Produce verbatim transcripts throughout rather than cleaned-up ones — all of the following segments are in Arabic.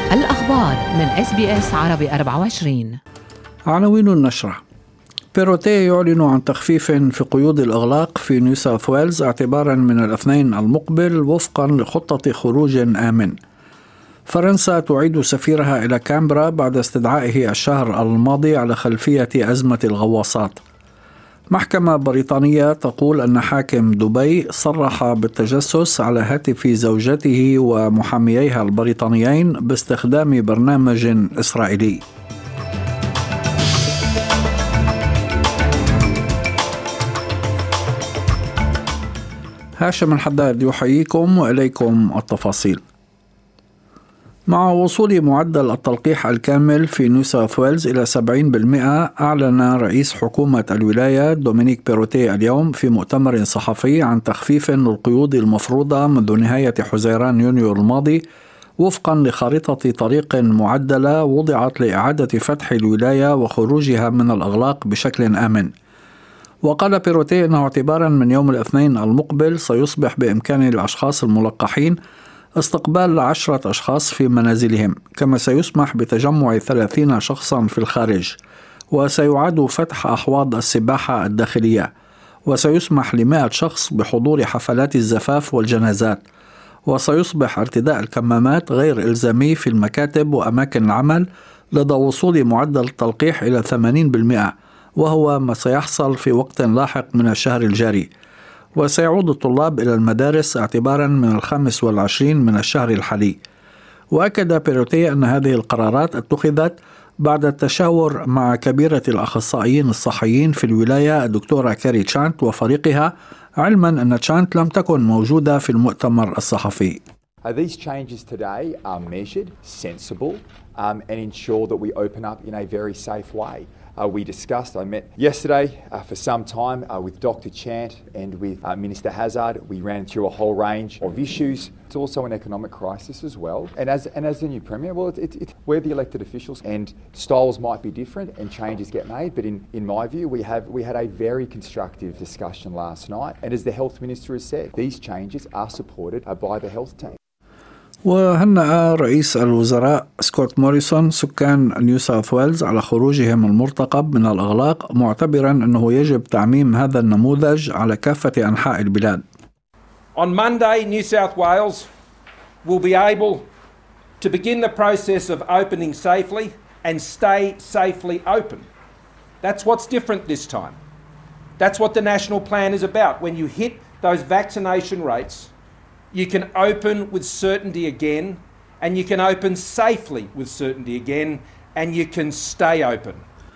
الأخبار من إس بي إس عربي أربعة وعشرين. عناوين النشرة: بيروتيه يعلن عن تخفيف في قيود الإغلاق في نيو ساوث ويلز اعتبارا من الاثنين المقبل وفقا لخطة خروج آمن. فرنسا تعيد سفيرها إلى كامبرا بعد استدعائه الشهر الماضي على خلفية أزمة الغواصات. محكمة بريطانية تقول أن حاكم دبي صرح بالتجسس على هاتف زوجته ومحامييها البريطانيين باستخدام برنامج إسرائيلي. هاشم الحداد يحييكم وإليكم التفاصيل. مع وصول معدل التلقيح الكامل في نيو ساوث ويلز إلى سبعين بالمئة، أعلن رئيس حكومة الولاية دومينيك بيروتيه اليوم في مؤتمر صحفي عن تخفيف للقيود المفروضة منذ نهاية حزيران يونيو الماضي وفقا لخارطة طريق معدلة وضعت لإعادة فتح الولاية وخروجها من الإغلاق بشكل آمن. وقال بيروتيه أنه اعتبارا من يوم الاثنين المقبل سيصبح بإمكان الأشخاص الملقحين استقبال عشرة أشخاص في منازلهم، كما سيسمح بتجمع ثلاثين شخصا في الخارج، وسيعاد فتح أحواض السباحة الداخلية، وسيسمح لمائة شخص بحضور حفلات الزفاف والجنازات، وسيصبح ارتداء الكمامات غير إلزامي في المكاتب وأماكن العمل لدى وصول معدل التلقيح إلى ثمانين بالمئة، وهو ما سيحصل في وقت لاحق من الشهر الجاري. وسيعود الطلاب إلى المدارس اعتبارا من الخامس والعشرين من الشهر الحالي. وأكد بيروتيه أن هذه القرارات اتخذت بعد التشاور مع كبيرة الأخصائيين الصحيين في الولاية الدكتورة كاري تشانت وفريقها، علما أن تشانت لم تكن موجودة في المؤتمر الصحفي. These changes today are measured, sensible, um, and ensure that we open up in a very safe way. Uh, we discussed, I met yesterday uh, for some time uh, with Doctor Chant and with uh, Minister Hazard. We ran through a whole range of issues. It's also an economic crisis as well. And as and as the new Premier, well, it, it, it, we're the elected officials and styles might be different and changes get made. But in, in my view, we have we had a very constructive discussion last night. And as the Health Minister has said, these changes are supported uh, by the health team. وهنأ رئيس الوزراء سكوت موريسون سكان نيو ساوث ويلز على خروجهم المرتقب من الإغلاق، معتبرا أنه يجب تعميم هذا النموذج على كافة أنحاء البلاد. On Monday, New South Wales will be able to begin the process of opening safely and stay safely open. That's what's different this time. That's what the national plan is about. When you hit those vaccination rates, you can open with certainty again, and you can open safely with certainty again, and you can stay open.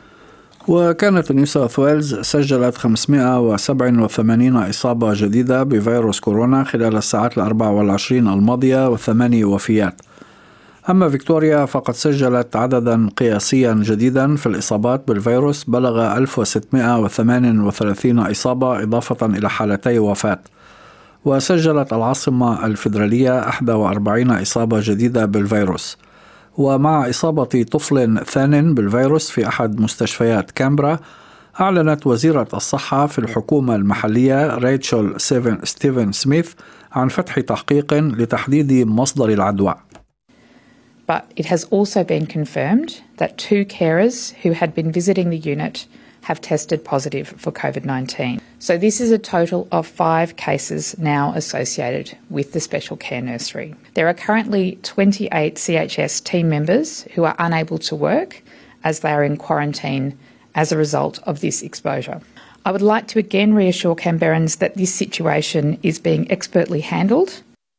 وكانت نيو ساوث ويلز سجلت خمسمائة وسبعة وثمانين إصابة جديدة بفيروس كورونا خلال الساعات الأربع والعشرين الماضية وثماني وفيات. أما فيكتوريا فقد سجلت عددا قياسيا جديدا في الإصابات بالفيروس بلغ ألف وستمائة وثمانية وثلاثين إصابة إضافة إلى حالتي وفاة. وسجلت العاصمة الفيدرالية إحدى وأربعين إصابة جديدة بالفيروس. ومع إصابة طفل ثان بالفيروس في أحد مستشفيات كامبرا، أعلنت وزيرة الصحة في الحكومة المحلية ريتشل ستيفن سميث عن فتح تحقيق لتحديد مصدر العدوى. But it has also been confirmed that two carers who had been visiting the unit have tested positive for COVID nineteen. So this is a total of five cases now associated with the special care nursery. There are currently twenty-eight C H S team members who are unable to work as they are in quarantine as a result of this exposure. I would like to again reassure Canberrans that this situation is being expertly handled.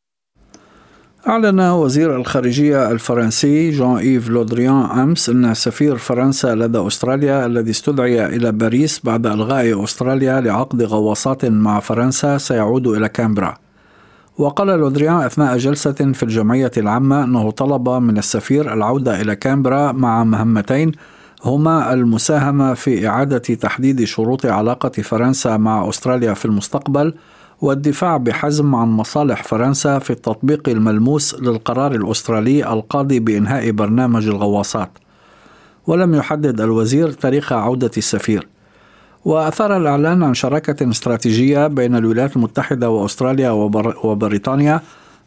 أعلن وزير الخارجية الفرنسي جون إيف لودريان أمس أن سفير فرنسا لدى أستراليا الذي استدعي إلى باريس بعد إلغاء أستراليا لعقد غواصات مع فرنسا سيعود إلى كامبرا. وقال لودريان أثناء جلسة في الجمعية العامة أنه طلب من السفير العودة إلى كامبرا مع مهمتين هما المساهمة في إعادة تحديد شروط علاقة فرنسا مع أستراليا في المستقبل، والدفاع بحزم عن مصالح فرنسا في التطبيق الملموس للقرار الأسترالي القاضي بإنهاء برنامج الغواصات. ولم يحدد الوزير تاريخ عودة السفير. وأثار الإعلان عن شراكة استراتيجية بين الولايات المتحدة وأستراليا وبريطانيا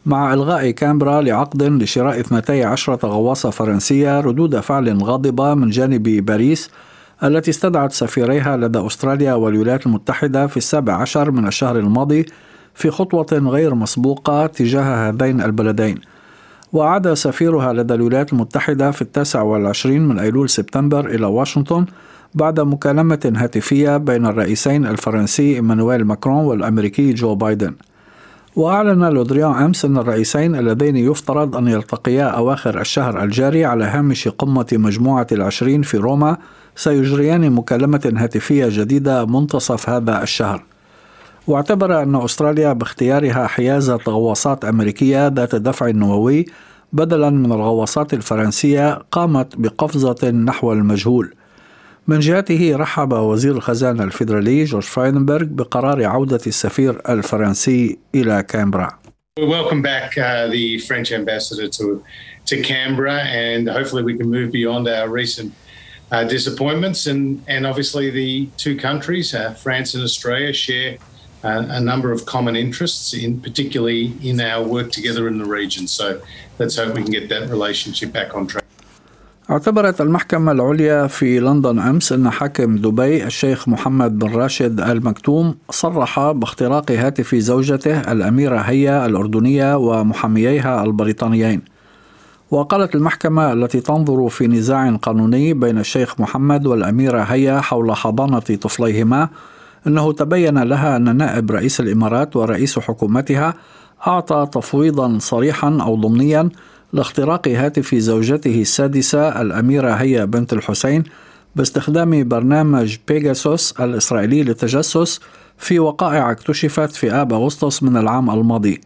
مع إلغاء كامبرا لعقد لشراء اثنتي عشرة غواصة فرنسية ردود فعل غاضبة من جانب باريس التي استدعت سفيريها لدى أستراليا والولايات المتحدة في السابع عشر من الشهر الماضي في خطوة غير مسبوقة تجاه هذين البلدين. وعاد سفيرها لدى الولايات المتحدة في التاسع والعشرين من أيلول سبتمبر إلى واشنطن بعد مكالمة هاتفية بين الرئيسين الفرنسي إيمانويل ماكرون والأمريكي جو بايدن. وأعلن لودريان أمس أن الرئيسين اللذين يفترض أن يلتقيا أواخر الشهر الجاري على هامش قمة مجموعة العشرين في روما سيجريان مكالمة هاتفية جديدة منتصف هذا الشهر. واعتبر أن أستراليا باختيارها حيازة غواصات أمريكية ذات دفع نووي بدلا من الغواصات الفرنسية قامت بقفزة نحو المجهول. من جهته رحب وزير الخزانة الفيدرالي جورج فرايدنبرغ بقرار عودة السفير الفرنسي إلى كامبرا. We welcome back uh, the French ambassador to to Canberra, and hopefully we can move beyond our recent uh, disappointments. And and obviously the two countries, uh, France and Australia, share uh, a number of common interests, in particularly in our work together in the region. So let's hope we can get that relationship back on track. اعتبرت المحكمة العليا في لندن أمس أن حاكم دبي الشيخ محمد بن راشد آل مكتوم صرح باختراق هاتف زوجته الأميرة هيا الأردنية ومحامييها البريطانيين. وقالت المحكمة التي تنظر في نزاع قانوني بين الشيخ محمد والأميرة هيا حول حضانة طفليهما أنه تبين لها أن نائب رئيس الإمارات ورئيس حكومتها أعطى تفويضا صريحا أو ضمنيا لاختراق هاتف زوجته السادسة الأميرة هيا بنت الحسين باستخدام برنامج بيغاسوس الإسرائيلي للتجسس في وقائع اكتشفت في آب أغسطس من العام الماضي.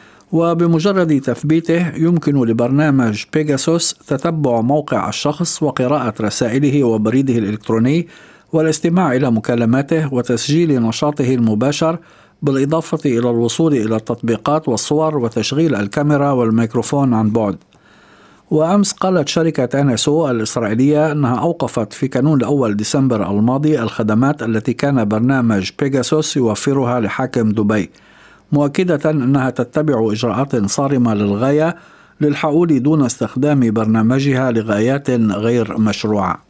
وبمجرد تثبيته يمكن لبرنامج بيغاسوس تتبع موقع الشخص وقراءة رسائله وبريده الإلكتروني والاستماع إلى مكالماته وتسجيل نشاطه المباشر، بالإضافة إلى الوصول إلى التطبيقات والصور وتشغيل الكاميرا والميكروفون عن بعد. وأمس قالت شركة إن إس أو الإسرائيلية أنها أوقفت في كانون الأول ديسمبر الماضي الخدمات التي كان برنامج بيغاسوس يوفرها لحاكم دبي، مؤكدة أنها تتبع إجراءات صارمة للغاية للحقول دون استخدام برنامجها لغايات غير مشروعة.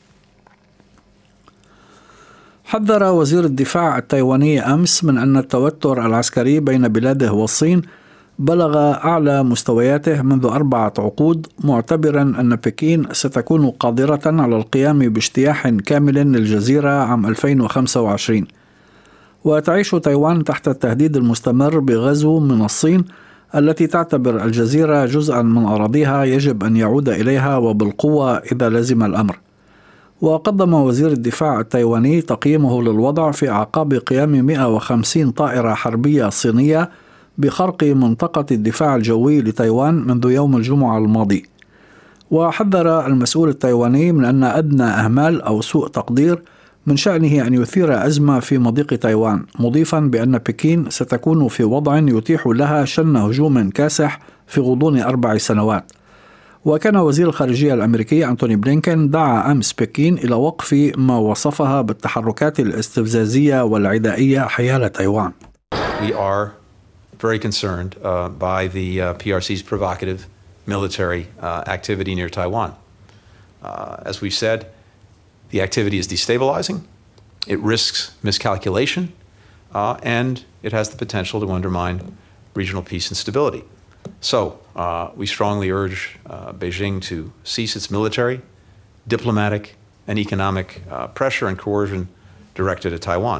حذر وزير الدفاع التايواني أمس من أن التوتر العسكري بين بلاده والصين بلغ أعلى مستوياته منذ أربعة عقود، معتبرا أن بكين ستكون قادرة على القيام باجتياح كامل للجزيرة عام ألفين وخمسة وعشرين. وتعيش تايوان تحت التهديد المستمر بغزو من الصين التي تعتبر الجزيرة جزءا من أراضيها يجب أن يعود إليها وبالقوة إذا لزم الأمر. وقدم وزير الدفاع التايواني تقييمه للوضع في أعقاب قيام مئة وخمسين طائرة حربية صينية بخرق منطقة الدفاع الجوي لتايوان منذ يوم الجمعة الماضي. وحذر المسؤول التايواني من أن أدنى أهمال أو سوء تقدير من شأنه أن يثير أزمة في مضيق تايوان، مضيفا بأن بكين ستكون في وضع يتيح لها شن هجوم كاسح في غضون أربع سنوات. وكان وزير الخارجية الأمريكي أنتوني بلينكن دعا أمس بكين إلى وقف ما وصفها بالتحركات الاستفزازية والعدائية حيال تايوان. We are very concerned uh, by the uh, P R C's provocative military uh, activity near Taiwan. Uh, as we've said, the activity is destabilizing, it risks miscalculation, uh, and it has the potential to undermine regional peace and stability. So uh, we strongly urge uh, Beijing to cease its military, diplomatic, and economic uh, pressure and coercion directed at Taiwan.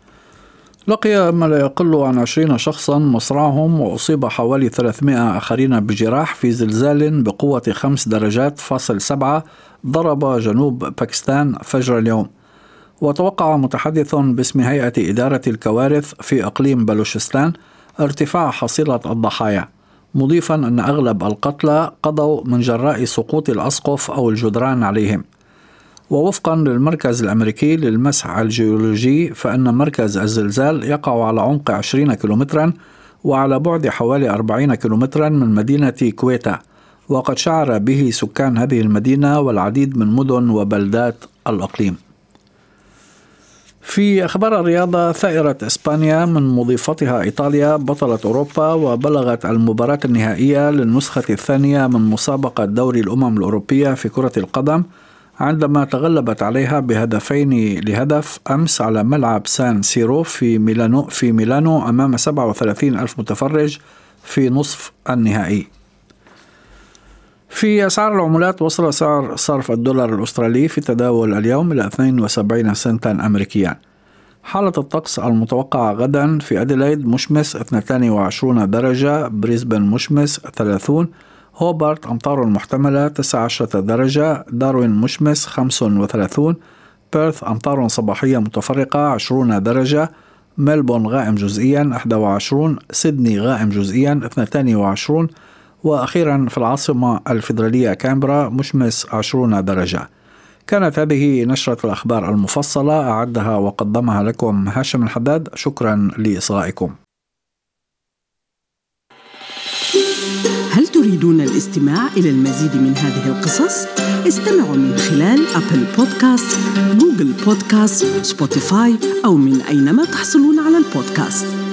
لقي ما لا يقل عن عشرين شخصا مصرعهم وأصيب حوالي ثلاثمائة آخرين بجراح في زلزال بقوة خمس درجات فاصل سبعة ضرب جنوب باكستان فجر اليوم. وتوقع متحدث باسم هيئة إدارة الكوارث في إقليم بلوشستان ارتفاع حصيلة الضحايا، مضيفا أن أغلب القتلى قضوا من جراء سقوط الأسقف أو الجدران عليهم. ووفقا للمركز الأمريكي للمسح الجيولوجي فإن مركز الزلزال يقع على عمق عشرين كيلومترا وعلى بعد حوالي أربعين كيلومترا من مدينة كويتا، وقد شعر به سكان هذه المدينة والعديد من مدن وبلدات الإقليم. في أخبار الرياضة، ثائرة إسبانيا من مضيفتها إيطاليا بطلة أوروبا، وبلغت المباراة النهائية للنسخة الثانية من مسابقة دوري الأمم الأوروبية في كرة القدم عندما تغلبت عليها بهدفين لهدف أمس على ملعب سان سيرو في ميلانو في ميلانو أمام سبعة وثلاثين ألف متفرج في نصف النهائي. في أسعار العملات، وصل سعر صرف الدولار الأسترالي في تداول اليوم إلى اثنين وسبعين سنتا أمريكيا. حالة الطقس المتوقعة غدا: في أديلايد مشمس اثنتين وعشرين درجة، بريسبن مشمس ثلاثين، هوبارت أمطار محتملة تسعة عشر درجة، داروين مشمس خمسة وثلاثين، بيرث أمطار صباحية متفرقة عشرين درجة، ملبون غائم جزئيا واحد وعشرين، سيدني غائم جزئيا اثنين وعشرين، وأخيرا في العاصمة الفيدرالية كامبرا مشمس عشرين درجة. كانت هذه نشرة الأخبار المفصلة، أعدها وقدمها لكم هاشم الحداد. شكرا لإصغائكم. هل تريدون الاستماع إلى المزيد من هذه القصص؟ استمعوا من خلال أبل بودكاست، جوجل بودكاست، سبوتيفاي، أو من أينما تحصلون على البودكاست.